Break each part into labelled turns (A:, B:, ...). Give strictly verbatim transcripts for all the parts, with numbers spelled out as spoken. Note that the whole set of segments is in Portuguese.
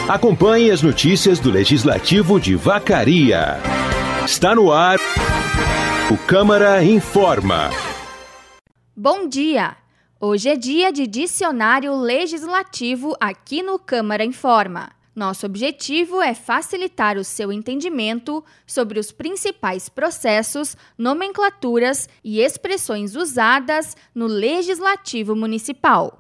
A: Acompanhe as notícias do Legislativo de Vacaria. Está no ar o Câmara Informa.
B: Bom dia! Hoje é dia de dicionário legislativo aqui no Câmara Informa. Nosso objetivo é facilitar o seu entendimento sobre os principais processos, nomenclaturas e expressões usadas no Legislativo Municipal.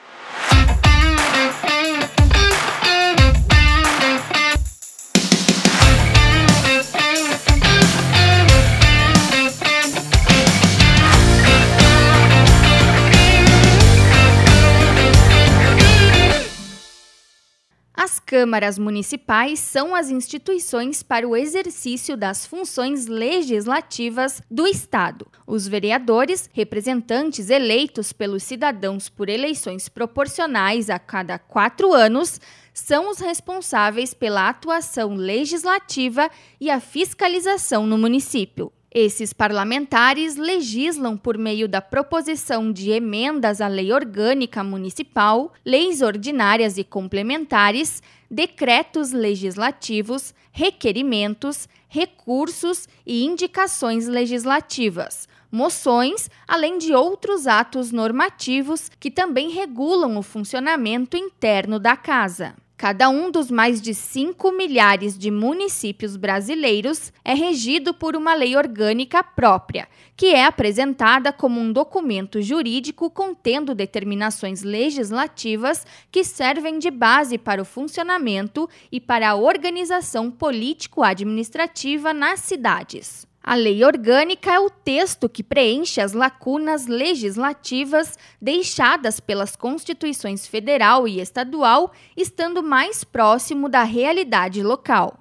B: As câmaras municipais são as instituições para o exercício das funções legislativas do Estado. Os vereadores, representantes eleitos pelos cidadãos por eleições proporcionais a cada quatro anos, são os responsáveis pela atuação legislativa e a fiscalização no município. Esses parlamentares legislam por meio da proposição de emendas à Lei Orgânica Municipal, leis ordinárias e complementares, decretos legislativos, requerimentos, recursos e indicações legislativas, moções, além de outros atos normativos que também regulam o funcionamento interno da Casa. Cada um dos mais de cinco milhares de municípios brasileiros é regido por uma lei orgânica própria, que é apresentada como um documento jurídico contendo determinações legislativas que servem de base para o funcionamento e para a organização político-administrativa nas cidades. A lei orgânica é o texto que preenche as lacunas legislativas deixadas pelas Constituições Federal e Estadual, estando mais próximo da realidade local.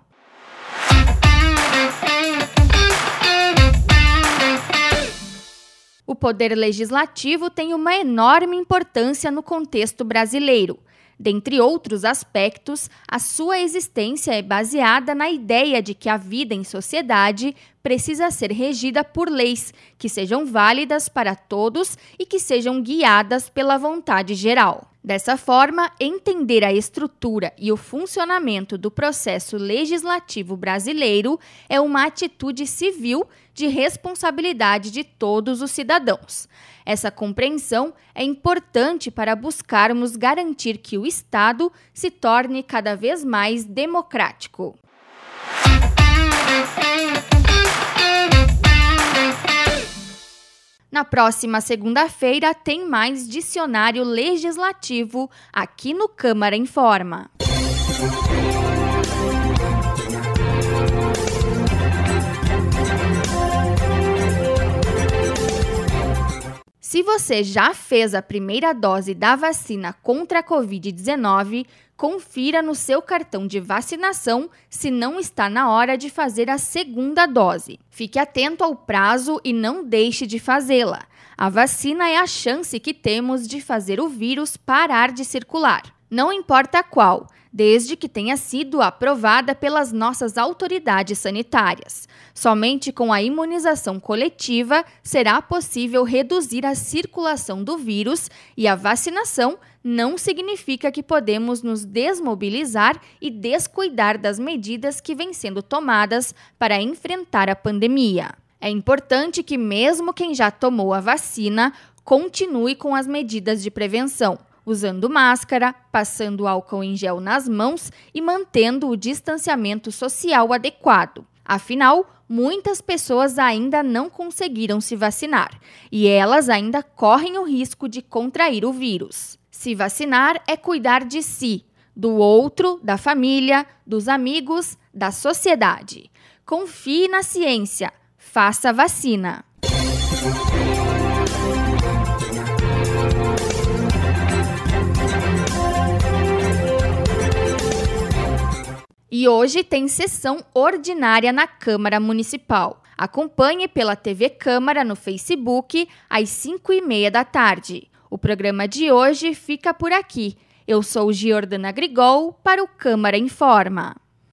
B: O poder legislativo tem uma enorme importância no contexto brasileiro. Dentre outros aspectos, a sua existência é baseada na ideia de que a vida em sociedade precisa ser regida por leis que sejam válidas para todos e que sejam guiadas pela vontade geral. Dessa forma, entender a estrutura e o funcionamento do processo legislativo brasileiro é uma atitude civil de responsabilidade de todos os cidadãos. Essa compreensão é importante para buscarmos garantir que o Estado se torne cada vez mais democrático. Na próxima segunda-feira tem mais dicionário legislativo aqui no Câmara Informa. Se você já fez a primeira dose da vacina contra a covid dezenove, confira no seu cartão de vacinação se não está na hora de fazer a segunda dose. Fique atento ao prazo e não deixe de fazê-la. A vacina é a chance que temos de fazer o vírus parar de circular. Não importa qual, desde que tenha sido aprovada pelas nossas autoridades sanitárias. Somente com a imunização coletiva será possível reduzir a circulação do vírus e a vacinação não significa que podemos nos desmobilizar e descuidar das medidas que vêm sendo tomadas para enfrentar a pandemia. É importante que mesmo quem já tomou a vacina continue com as medidas de prevenção, usando máscara, passando álcool em gel nas mãos e mantendo o distanciamento social adequado. Afinal, muitas pessoas ainda não conseguiram se vacinar e elas ainda correm o risco de contrair o vírus. Se vacinar é cuidar de si, do outro, da família, dos amigos, da sociedade. Confie na ciência. Faça a vacina. E hoje tem sessão ordinária na Câmara Municipal. Acompanhe pela T V Câmara no Facebook às cinco e meia da tarde. O programa de hoje fica por aqui. Eu sou Giordana Grigol para o Câmara Informa.